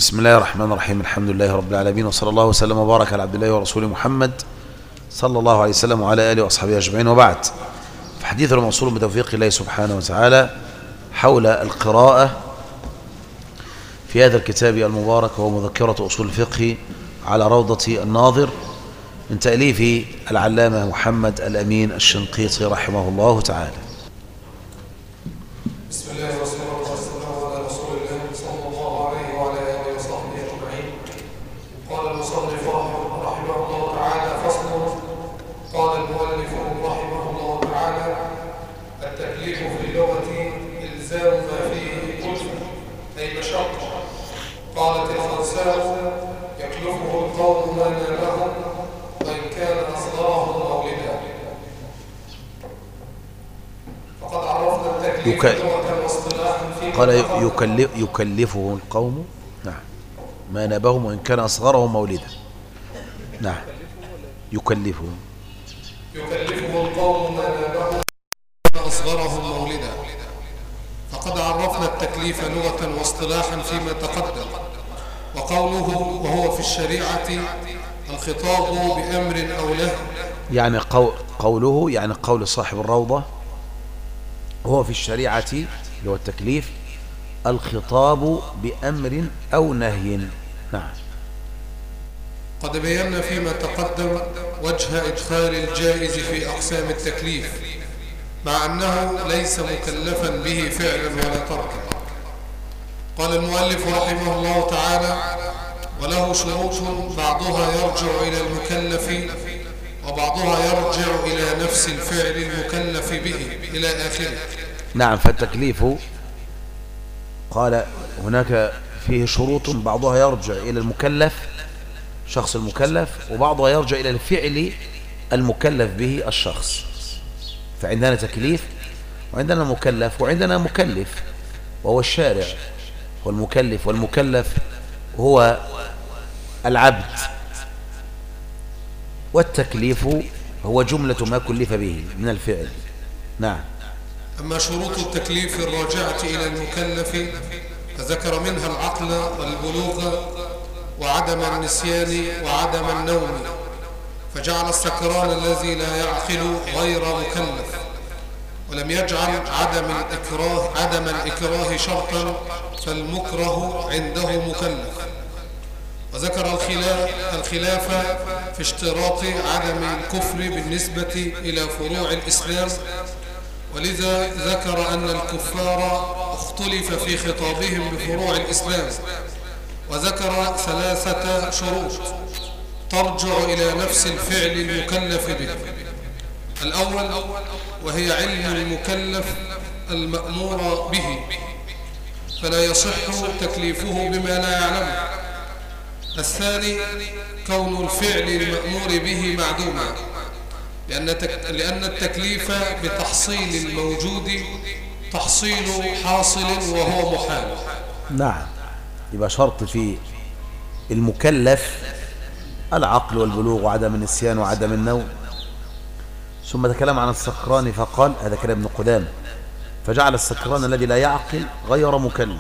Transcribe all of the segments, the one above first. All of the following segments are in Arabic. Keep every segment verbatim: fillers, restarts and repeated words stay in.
بسم الله الرحمن الرحيم. الحمد لله رب العالمين، وصلى الله وسلم وبارك على عبد الله ورسوله محمد صلى الله عليه وسلم وعلى آله وأصحابه أجمعين، وبعد. فحديثنا موصول بتوفيق الله سبحانه وتعالى حول القراءة في هذا الكتاب المبارك، وهو مذكرة أصول الفقه على روضة الناظر من تأليف العلامة محمد الأمين الشنقيطي رحمه الله تعالى. بسم الله والصلاة والسلام على رسول الله صلى الله عليه وعلى آله وصحبه أجمعين. قال المصنف رحمه الله تعالى: فصل. قال المؤلف رحمه الله تعالى: التكليف في اللغة إلزام ما فيه كلف أي مشقة. قالت الخنساء: يكلفه القوم ما نالهم وإن كان أصغرهم مولدا. فقد عرفنا التكليف لغة واصطلاحا في قال يكلف يكلفه القوم نعم ما نابهم وإن كان أصغرهم مولدا. نعم يكلفه يكلفه القوم ما نابهم أصغرهم مولدا. فقد عرفنا التكليف لغة واصطلاحا فيما تقدم. وقوله وهو في الشريعة الخطاب بأمر أو له، يعني قو قوله يعني قول صاحب الروضة وهو في الشريعة اللي هو التكليف الخطاب بأمر أو نهي. نعم. قد بينا فيما تقدم وجه إدخال الجائز في أقسام التكليف، مع أنه ليس مكلفا به فعلا ولا تركا. قال المؤلف رحمه الله تعالى: وله شروط بعضها يرجع إلى المكلف وبعضها يرجع إلى نفس الفعل المكلف به إلى آخره. نعم. فالتكليف قال هناك فيه شروط بعضها يرجع إلى المكلف شخص المكلف، وبعضها يرجع إلى الفعل المكلف به الشخص. فعندنا تكليف وعندنا مكلف وعندنا مكلف وهو الشارع، والمكلف والمكلف هو العبد، والتكليف هو جملة ما كلف به من الفعل. نعم. أما شروط التكليف الراجعة إلى المكلف فذكر منها العقل والبلوغ وعدم النسيان وعدم النوم، فجعل السكران الذي لا يعقل غير مكلف، ولم يجعل عدم الإكراه عدم الإكراه شرطا، فالمكره عنده مكلف. وذكر الخلاف الخلاف في اشتراط عدم الكفر بالنسبة إلى فروع الإسلام، ولذا ذكر أن الكفار اختلف في خطابهم بفروع الإسلام، وذكر ثلاثة شروط ترجع إلى نفس الفعل المكلف به. الأول وهي علم المكلف المأمور به، فلا يصح تكليفه بما لا يعلمه. الثاني كون الفعل المأمور به معدوما، لأن لأن التكليف بتحصيل الموجود تحصيل حاصل وهو محال. نعم. يبقى شرط في المكلف العقل والبلوغ وعدم النسيان وعدم النوم. ثم تكلم عن السكران فقال، هذا كلام ابن قدامة، فجعل السكران الذي لا يعقل غير مكلف،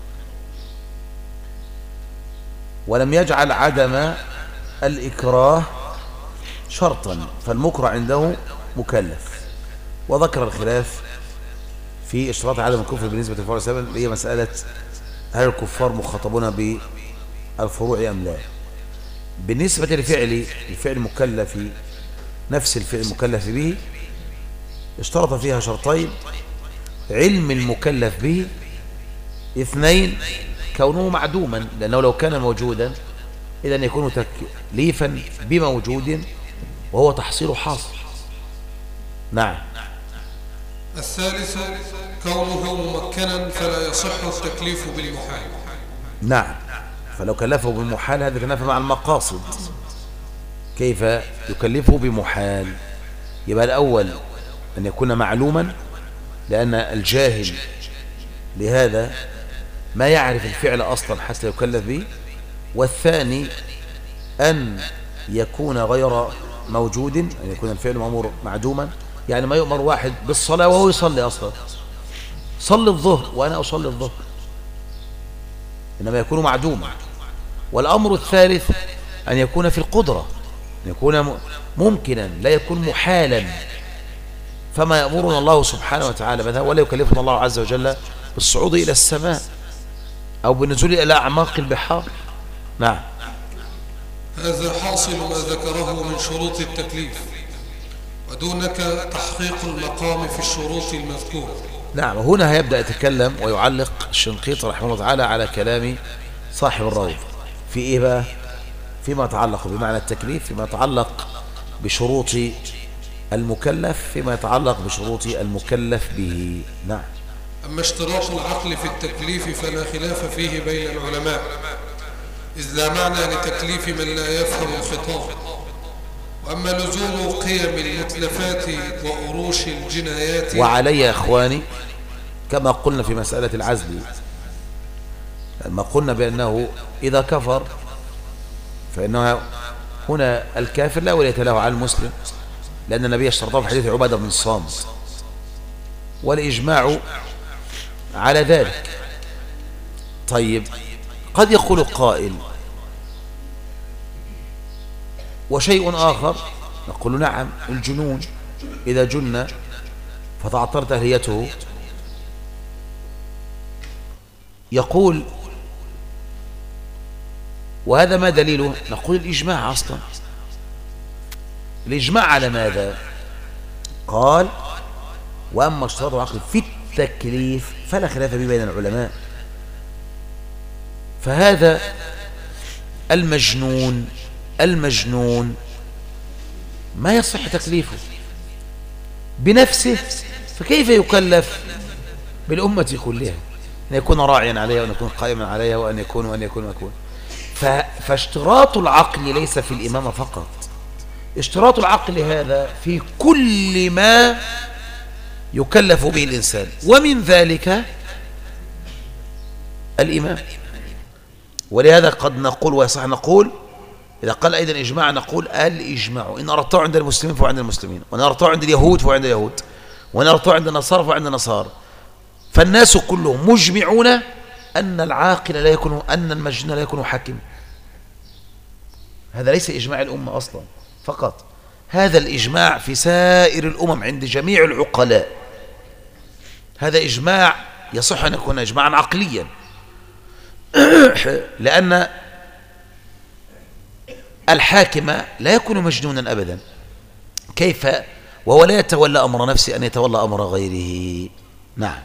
ولم يجعل عدم الإكراه شرطا، فالمكره عنده مكلف. وذكر الخلاف في اشتراط عدم الكفر بالنسبة للفروع السبب، اللي هي مسألة هل الكفار مخاطبون بالفروع أم لا. بالنسبة لفعل الفعل المكلف نفس الفعل المكلف به اشترط فيها شرطين: علم المكلف به، اثنين كونه معدوما، لأنه لو كان موجودا إذن يكون تكليفا بموجود وهو تحصيل حاصل. نعم. الثالث كونه ممكنا فلا يصح التكليف بالمحال. نعم. فلو كلفه بالمحال هذا تنافى مع المقاصد. كيف يكلفه بمحال؟ يبقى الأول أن يكون معلوما، لأن الجاهل لهذا ما يعرف الفعل أصلا حتى يكلف به. والثاني أن يكون غير موجود، أن يكون الفعل مأمور معدوما، يعني ما يؤمر واحد بالصلاة وهو يصلي أصلا، صلي الظهر وأنا أصلي الظهر، إنما يكون معدوما. والأمر الثالث أن يكون في القدرة، أن يكون ممكنا لا يكون محالا. فما يأمرنا الله سبحانه وتعالى مثلا ولا يكلفنا الله عز وجل بالصعود إلى السماء أو بالنزول إلى أعماق البحار. نعم. هذا حاصل ما ذكره من شروط التكليف، ودونك تحقيق المقام في الشروط المذكورة. نعم. هنا هيبدأ يتكلم ويعلق الشنقيطي رحمه الله تعالى على كلام صاحب الروض في إيه بقى؟ فيما يتعلق بمعنى التكليف، فيما يتعلق بشروط المكلف، فيما يتعلق بشروط المكلف به. نعم. أما اشتراط العقل في التكليف فلا خلاف فيه بين العلماء، إذ لا معنى لتكليف من لا يفهم الخطاب. وأما لزوم قيم المتلفات وأروش الجنايات، وعلي يا إخواني كما قلنا في مسألة العزل، لما قلنا بأنه إذا كفر فإنه هنا الكافر لا ولاية له على المسلم، لأن النبي اشترطه في حديث عبادة بن الصامت، والإجماع على ذلك. طيب قد يقول قائل وشيء آخر، نقول نعم الجنون إذا جن فتعطرت أهليته، يقول وهذا ما دليله؟ نقول الإجماع أصلا. الإجماع على ماذا؟ قال وأما اشتراط العقل في التكليف فلا خلاف به بين العلماء. فهذا المجنون المجنون ما يصح تكليفه بنفسه، فكيف يكلف بالأمة كلها؟ أن يكون راعيا عليها وأن يكون قائما عليها وأن يكون وأن يكون وأن يكون. فاشتراط العقل ليس في الإمامة فقط، اشتراط العقل هذا في كل ما يكلف به الإنسان، ومن ذلك الإمام. ولهذا قد نقول ويصح نقول إذا قال أيضا إجماع نقول الإجماع إن أردته عند المسلمين فهو عند المسلمين، وإن أردته عند اليهود فهو عند اليهود، وإن أردته عند النصارى فهو عند النصارى. فالناس كلهم مجمعون أن العاقل لا يكون، أن المجنون لا يكون حاكم. هذا ليس إجماع الأمة أصلا فقط، هذا الإجماع في سائر الأمم عند جميع العقلاء. هذا إجماع يصح أن يكون إجماعا عقليا، لأن الحاكم لا يكون مجنونا أبدا، كيف وهو لا يتولى أمر نفسه أن يتولى أمر غيره. نعم.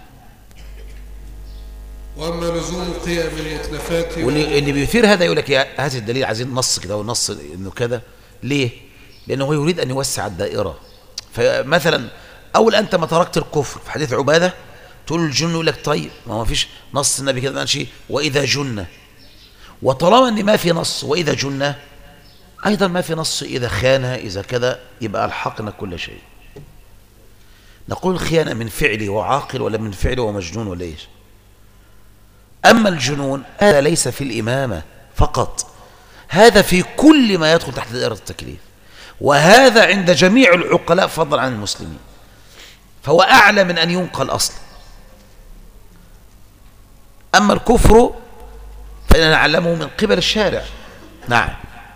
وأما لزوم قيم المتلفات، واللي اللي بيثير هذا يقول لك هات الدليل، عايزين نص كده ونص انه كذا. ليه؟ لأنه هو يريد أن يوسع الدائرة. فمثلا أول أنت ما تركت الكفر في حديث عبادة تقول الجن، يقول لك طيب ما ما فيش نص النبي كده شيء وإذا جن، وطالما أن ما في نص وإذا جن أيضا ما في نص إذا خان إذا كذا، يبقى ألحقنا كل شيء. نقول الخيانة من فعله وعاقل ولا من فعله ومجنون ولا إيش؟ أما الجنون هذا ليس في الإمامة فقط، هذا في كل ما يدخل تحت دائرة التكليف، وهذا عند جميع العقلاء فضلا عن المسلمين، فهو أعلى من أن ينقل أصلا. أما الكفر فإننا نعلمه من قبل الشارع. نعم.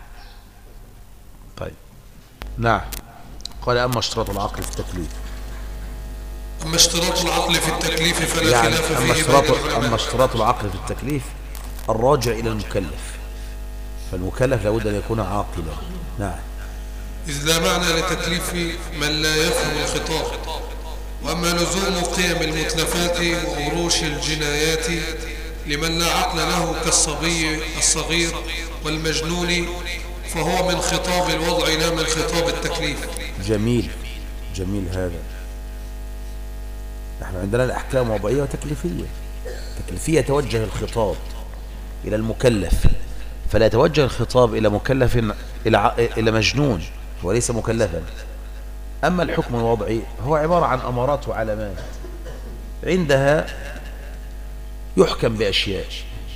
طيب. نعم. قال أما اشتراط العقل في التكليف، أما اشتراط العقل في التكليف فلا يعني خلاف أما فيه اشتراط, بين العلماء. أما اشتراط العقل في التكليف الراجع إلى المكلف، فالمكلف لابد أن يكون عاقلا. نعم. إذ لا معنى لتكليف من لا يفهم الخطاب. وأما لزوم قيم المتلفات وأروش الجنايات لمن لا عقل له كالصبي الصغير والمجنون فهو من خطاب الوضع لا من خطاب التكليف. جميل جميل. هذا نحن عندنا الأحكام وضعية وتكليفية. تكليفية توجه الخطاب إلى المكلف، فلا يتوجه الخطاب إلى مكلف إلى إلى مجنون وليس مكلفا. أما الحكم الوضعي هو عبارة عن أمارات وعلامات، عندها يحكم بأشياء.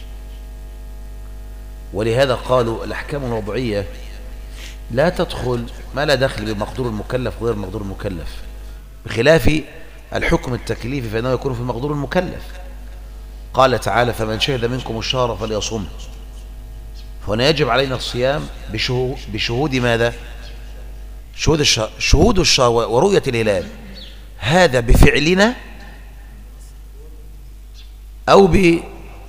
ولهذا قالوا الأحكام الوضعية لا تدخل ما لا دخل بمقدور المكلف وغير مقدور المكلف، بخلاف الحكم التكليفي فإنه يكون في مقدور المكلف. قال تعالى فمن شهد منكم الشهر فليصم، هنا يجب علينا الصيام بشهود, بشهود ماذا؟ شهود الشهر, شهود الشهر ورؤية الهلال، هذا بفعلنا أو بفعل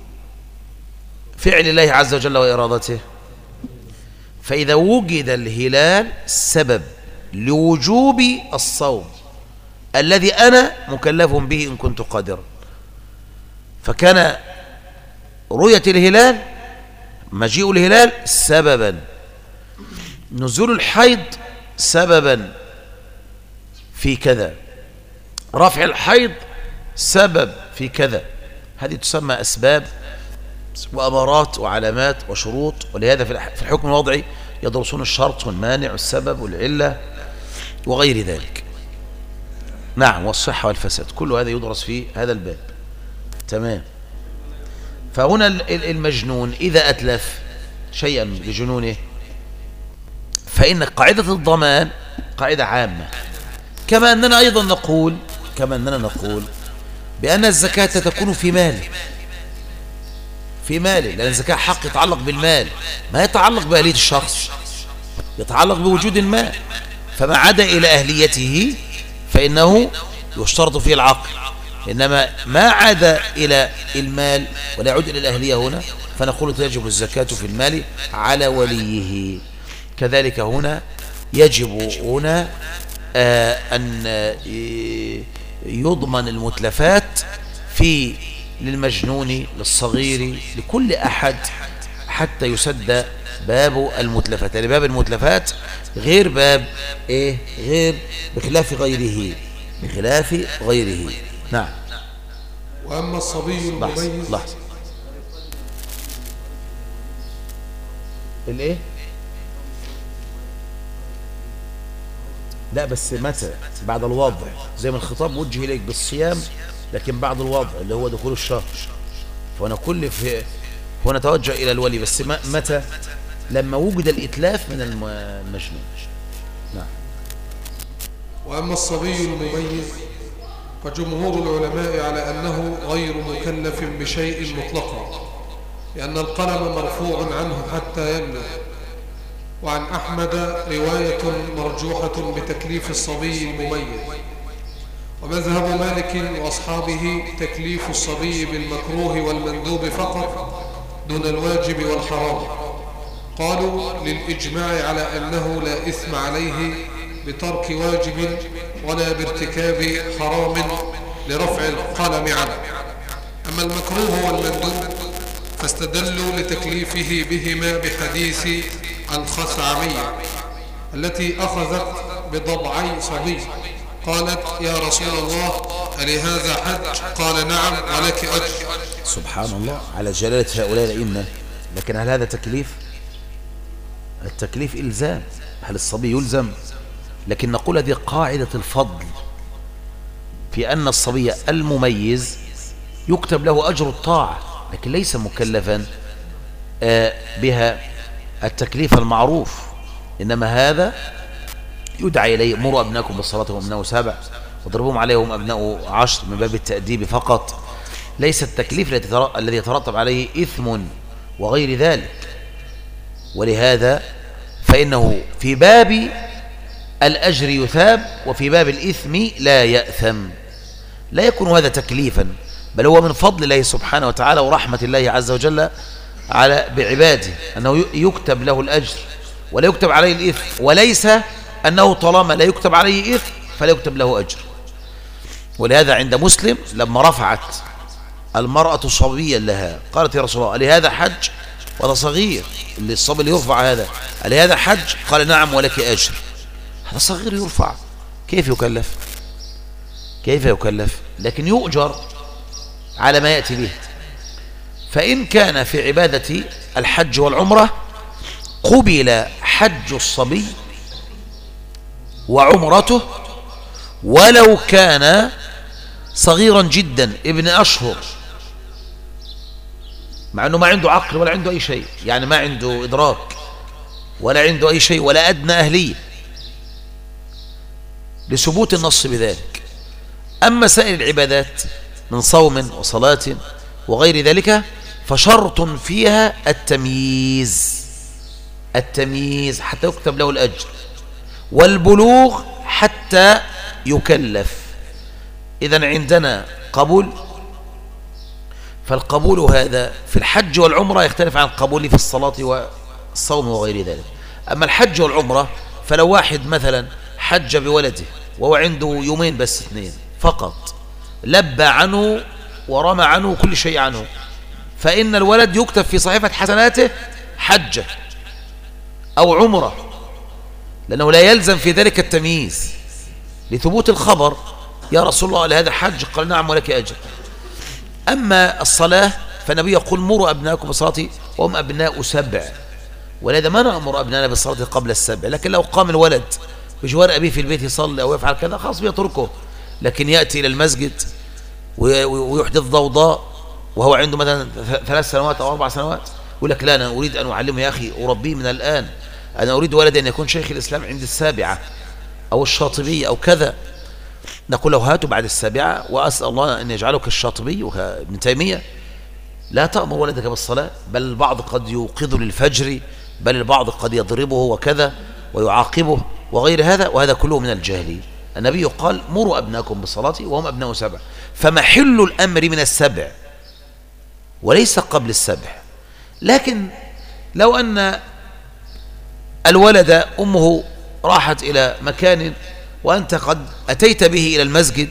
الله عز وجل وإرادته. فإذا وجد الهلال سبب لوجوب الصوم الذي أنا مكلف به إن كنت قادرا، فكان رؤية الهلال مجيء الهلال سببا، نزول الحيض سببا في كذا، رفع الحيض سبب في كذا. هذه تسمى أسباب وأمارات وعلامات وشروط. ولهذا في الحكم الوضعي يدرسون الشرط والمانع والسبب والعلة وغير ذلك. نعم، والصحة والفساد، كل هذا يدرس في هذا الباب. تمام. فهنا المجنون إذا أتلف شيئا لجنونه فإن قاعدة الضمان قاعدة عامة، كما أننا أيضا نقول كما أننا نقول بأن الزكاة تكون في ماله في ماله لأن الزكاة حق يتعلق بالمال، ما يتعلق بأهلية الشخص، يتعلق بوجود المال. فما عدا إلى أهليته فإنه يشترط فيه العقل، إنما ما عدا إلى المال ولا يعود إلى الأهلية هنا فنقول تجب الزكاة في المال على وليه. كذلك هنا يجب هنا آه أن يضمن المتلفات في للمجنون للصغير لكل أحد حتى يسد باب المتلفات. يعني باب المتلفات غير باب إيه غير بخلاف غيره بخلاف غيره. نعم. وأما الصبي المميز لحظة الايه لا بس متى؟ بعد الوضع، زي ما الخطاب وجه إليك بالصيام لكن بعد الوضع اللي هو دخول الشهر، فهنا كل في هنا توجه إلى الولي، بس متى؟ لما وجد الإتلاف من المجنون. نعم. وأما الصبي المميز فجمهور العلماء على أنه غير مكلف بشيء مطلقا، لأن القلم مرفوع عنه حتى يبلغ. وعن أحمد رواية مرجوحة بتكليف الصبي المميز، ومذهب مالك وأصحابه تكليف الصبي بالمكروه والمندوب فقط دون الواجب والحرام. قالوا للإجماع على أنه لا إثم عليه بترك واجب ولا بارتكاب حرام لرفع القلم عنه. أما المكروه والمندوب فاستدلوا لتكليفه بهما بحديث الخثعمية التي أخذت بضبعي صبي، قالت يا رسول الله ألهذا حج؟ قال نعم ولك أجر. سبحان الله على جلالة هؤلاء الأئمة. لكن هل هذا تكليف؟ التكليف إلزام، هل الصبي يلزم؟ لكن نقول هذه قاعدة الفضل في أن الصبي المميز يكتب له أجر الطاعة لكن ليس مكلفا بها التكليف المعروف، إنما هذا يدعى إليه مروا أبناكم بالصلاة وهم أبناء سبع واضربوهم عليهم أبناء عشر من باب التأديب فقط، ليس التكليف الذي يترتب عليه إثم وغير ذلك. ولهذا فإنه في باب الأجر يثاب وفي باب الإثم لا يأثم. لا يكون هذا تكليفا بل هو من فضل الله سبحانه وتعالى ورحمة الله عز وجل على بعباده أنه يكتب له الأجر ولا يكتب عليه الإثم، وليس أنه طالما لا يكتب عليه إثم فلا يكتب له أجر. ولهذا عند مسلم لما رفعت المرأة صبيا لها قالت يا رسول الله لهذا حج؟ وهذا صغير، اللي الصبي اللي يرفع هذا لهذا حج؟ قال نعم ولك أجر. هذا صغير يرفع، كيف يكلف؟ كيف يكلف؟ لكن يؤجر على ما يأتي به. فإن كان في عبادة الحج والعمرة قبل حج الصبي وعمرته ولو كان صغيرا جدا ابن أشهر، مع أنه ما عنده عقل ولا عنده أي شيء، يعني ما عنده إدراك ولا عنده أي شيء ولا أدنى أهلية لثبوت النص بذلك. أما سائر العبادات من صوم وصلاة وغير ذلك فشرط فيها التمييز، التمييز حتى يكتب له الأجر، والبلوغ حتى يكلف. إذن عندنا قبول، فالقبول هذا في الحج والعمرة يختلف عن القبول في الصلاة والصوم وغير ذلك. أما الحج والعمرة فلو واحد مثلا حج بولده وهو عنده يومين بس اثنين فقط، لبى عنه ورمى عنه كل شيء عنه، فإن الولد يكتب في صحيفة حسناته حجة أو عمرة، لأنه لا يلزم في ذلك التمييز لثبوت الخبر: يا رسول الله لهذا حج؟ قال نعم ولك أجر. أما الصلاة فالنبي يقول مروا أبناءكم بالصلاة وهم أبناء سبع، ولذا ما نأمر أبنائنا بالصلاة قبل السبع. لكن لو قام الولد بجوار أبيه في البيت يصلي أو يفعل كذا خلاص بيتركه، لكن يأتي إلى المسجد ويحدث ضوضاء وهو عنده مثلا ثلاث سنوات أو أربع سنوات، يقول لك لا أنا أريد أن أعلمه يا أخي أربيه من الآن، أنا أريد ولدي أن يكون شيخ الإسلام عند السابعة أو الشاطبية أو كذا. نقول له هاتوا بعد السابعة وأسأل الله أن يجعلك الشاطبي وابن تيمية. لا تأمر ولدك بالصلاة، بل البعض قد يوقظ للفجر، بل البعض قد يضربه وكذا ويعاقبه وغير هذا، وهذا كله من الجهل. النبي قال مروا أبناكم بالصلاة وهم أبناء سبع، فمحل الأمر من السبع وليس قبل السبع. لكن لو أن الولد أمه راحت إلى مكان وأنت قد أتيت به إلى المسجد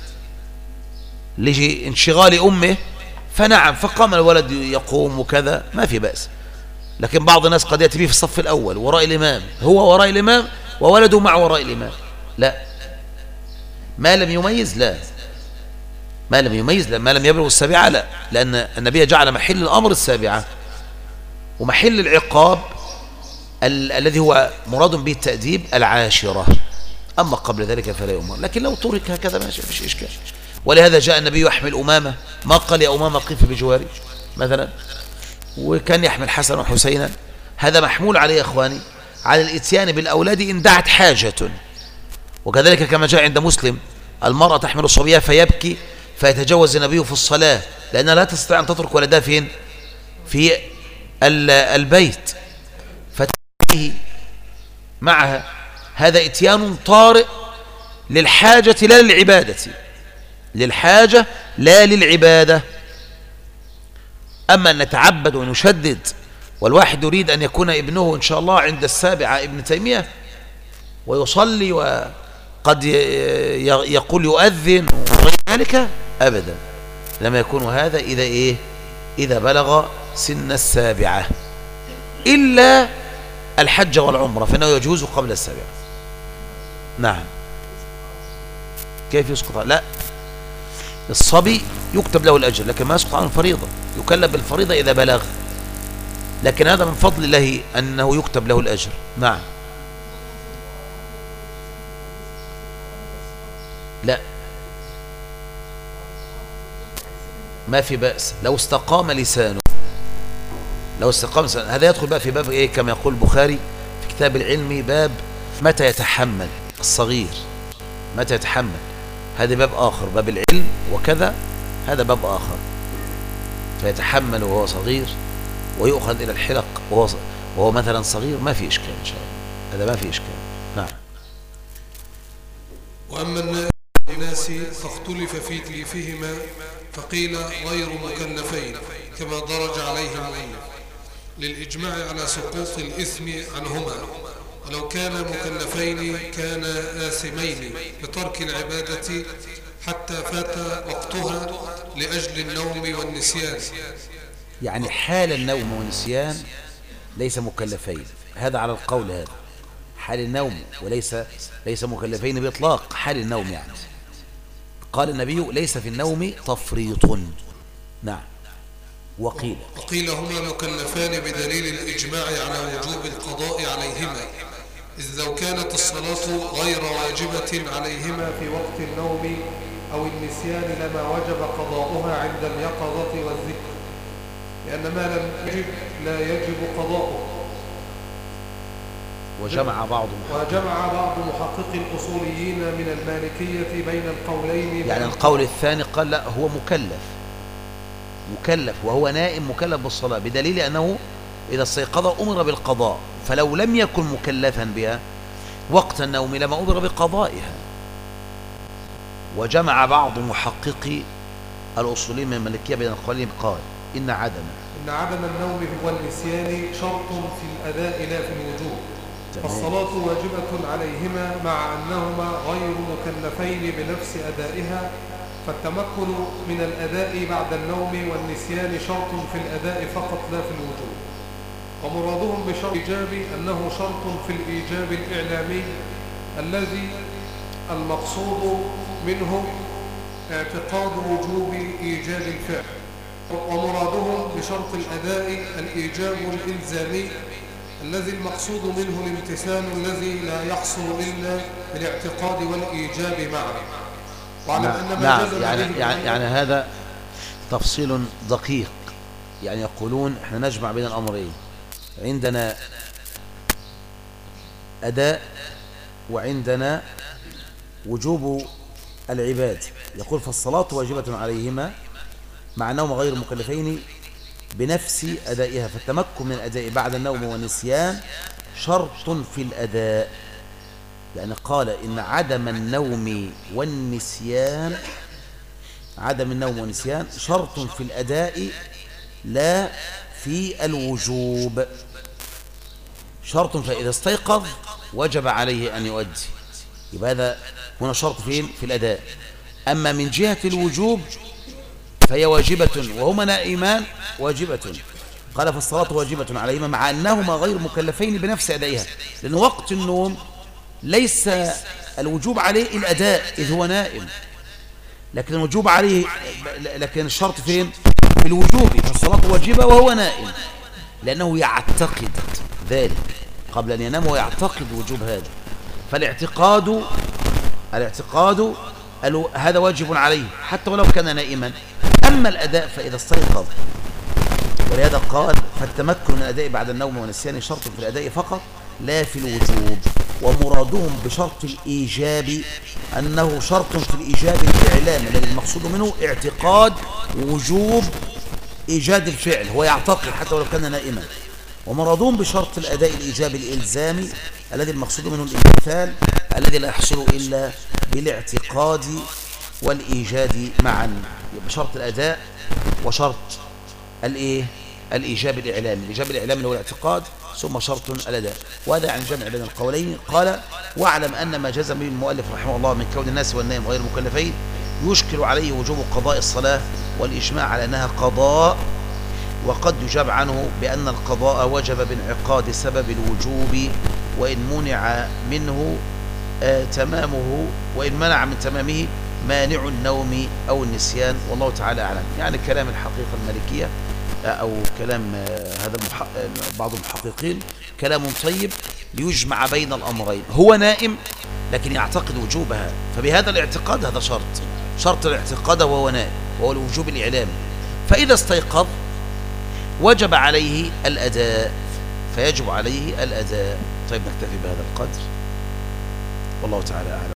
لانشغال أمه، فنعم، فقام الولد يقوم وكذا ما في بأس. لكن بعض الناس قد يأتي به في الصف الأول وراء الإمام، هو وراء الإمام وولده مع وراء الإمام، لا، ما لم يميز لا ما لم يميز لا ما لم يبلغ السابعة لا، لأن النبي جعل محل الأمر السابعة، ومحل العقاب ال الذي هو مراد به التأديب العاشرة. أما قبل ذلك فلا يؤمر، لكن لو ترك هكذا ما فيش إشكال. ولهذا جاء النبي يحمل أمامة، ما قال يا أمامة قف بجواري مثلا، وكان يحمل حسن وحسينا. هذا محمول عليه يا أخواني على الإتيان بالأولاد إن دعت حاجة. وكذلك كما جاء عند مسلم المرأة تحمل الصبية فيبكي فيتجوز النبي في الصلاة لأنها لا تستطيع أن تترك ولدها فين؟ في البيت، فتبكي معها. هذا إتيان طارئ للحاجة لا للعبادة، للحاجة لا للعبادة. أما أن نتعبد ونشدد والواحد يريد أن يكون ابنه إن شاء الله عند السابعة ابن تيمية ويصلي وقد يقول يؤذن وغير ذلك، أبدا لما يكون هذا إذا إيه إذا بلغ سن السابعة، إلا الحج والعمرة فإنه يجوز قبل السابعة. نعم. كيف يسقط؟ لا، الصبي يكتب له الأجر لكن ما يسقط عن الفريضة، يكلف بالفريضة إذا بلغ، لكن هذا من فضل الله أنه يكتب له الأجر. نعم. لا، ما في بأس لو استقام لسانه، لو استقام لسانه. هذا يدخل بقى في باب إيه كما يقول البخاري في كتاب العلم، باب متى يتحمل الصغير، متى يتحمل، هذا باب آخر، باب العلم وكذا، هذا باب آخر. فيتحمل وهو صغير ويؤخذ إلى الحلق وهو, وهو مثلا صغير، ما في إشكال إن شاء الله، هذا ما في إشكال. نعم. وأما الناس فاختلف في تكليفهما، فقيل غير مكلفين كما درج عليه المؤلف للإجماع على سقوط الإثم عنهما، ولو كان مكلفين كان آثمين بترك العبادة حتى فات وقتها لأجل النوم والنسيان. يعني حال النوم والنسيان ليس مكلفين، هذا على القول هذا حال النوم، وليس ليس مكلفين بإطلاق، حال النوم يعني. قال النبي ليس في النوم تفريط. نعم. وقيل وقيل هما مكلفان بدليل الإجماع على وجوب القضاء عليهما، إذ لو كانت الصلاة غير واجبة عليهما في وقت النوم أو النسيان لما وجب قضاؤها عند اليقظة والذكر، لأن ما لم يجب لا يجب قضاؤه. وجمع بعض وجمع بعض محقق الأصوليين من المالكية بين القولين، يعني القول الثاني قال لا هو مكلف، مكلف وهو نائم مكلف بالصلاة، بدليل أنه إذا استيقظ أمر بالقضاء فلو لم يكن مكلفا بها وقت النوم لما أمر بقضائها. وجمع بعض محققي الأصولين من المالكية بين القولين قال إن عدم إن عدم النوم هو النسيان شرط في الأداء لا في الوجوب، فالصلاة واجبة عليهما مع أنهما غير مكلفين بنفس أدائها، فالتمكن من الأداء بعد النوم والنسيان شرط في الأداء فقط لا في الوجوب. ومرادهم بشرط الإيجاب أنه شرط في الإيجاب الإعلامي الذي المقصود منه اعتقاد وجوب إيجاب الفعل. ومرادهم بشرط الأداء الإيجاب الإلزامي الذي المقصود منه الامتثال الذي لا يحصل إلا بالاعتقاد والإيجاب معا. وعلى نعم, أن ما نعم جزم يعني, به يعني, يعني هذا تفصيل دقيق. يعني يقولون احنا نجمع بين الأمرين، عندنا أداء وعندنا وجوب العباد. يقول فالصلاة واجبة عليهما مع أنهما غير مكلفين بنفس أدائها، فالتمكن من الأداء بعد النوم والنسيان شرط في الأداء. يعني قال إن عدم النوم والنسيان عدم النوم والنسيان شرط في الأداء لا في الوجوب. شرط فإذا استيقظ وجب عليه أن يؤدي، يبقى هذا هنا شرط فين؟ في الأداء. أما من جهة الوجوب فهي واجبة وهما نائمان واجبة. قال فالصلاة واجبة عليهما مع أنهما غير مكلفين بنفس أدائها، لأن وقت النوم ليس الوجوب عليه الأداء إذ هو نائم، لكن الوجوب عليه، لكن الشرط فين؟ في الوجوب. فالصلاة واجبة وهو نائم لأنه يعتقد ذلك قبل أن ينام ويعتقد وجوب هذا. فالاعتقاد الاعتقاد هذا واجب عليه حتى ولو كان نائما. أما الأداء فإذا استيقظ. ولهذا قال فالتمكن من الأداء بعد النوم والنسيان شرط في الأداء فقط لا في الوجوب. ومرادهم بشرط الإيجاب أنه شرط في الإيجاب الإعلام الذي المقصود منه اعتقاد وجوب إيجاد الفعل، هو يعتقد حتى ولو كان نائما. ومرادهم بشرط الأداء الإيجاب الإلزامي الذي المقصود منه الامتثال الذي لا يحصل إلا بالاعتقاد والإيجاد معا. بشرط الأداء وشرط الإيه؟ الإيجاب الإعلامي. الإيجاب الإعلامي هو الاعتقاد ثم شرط الأداء. وهذا عن جمع بين القولين. قال واعلم أن ما جزم به المؤلف رحمه الله من كون الناس والنائم غير مكلفين يشكل عليه وجوب قضاء الصلاة والإجماع على أنها قضاء، وقد يجاب عنه بأن القضاء وجب بانعقاد سبب الوجوب وإن منع منه آه تمامه وإن منع من تمامه مانع النوم أو النسيان، والله تعالى أعلم. يعني كلام الحقيقة المالكية أو كلام آه هذا المحق... بعض المحققين كلام طيب ليجمع بين الأمرين. هو نائم لكن يعتقد وجوبها، فبهذا الاعتقاد هذا شرط شرط الاعتقاد وهو نائم وهو الوجوب الإعلامي. فإذا استيقظ وجب عليه الأداء، فيجب عليه الأداء. طيب نكتفي بهذا القدر والله تعالى أعلم.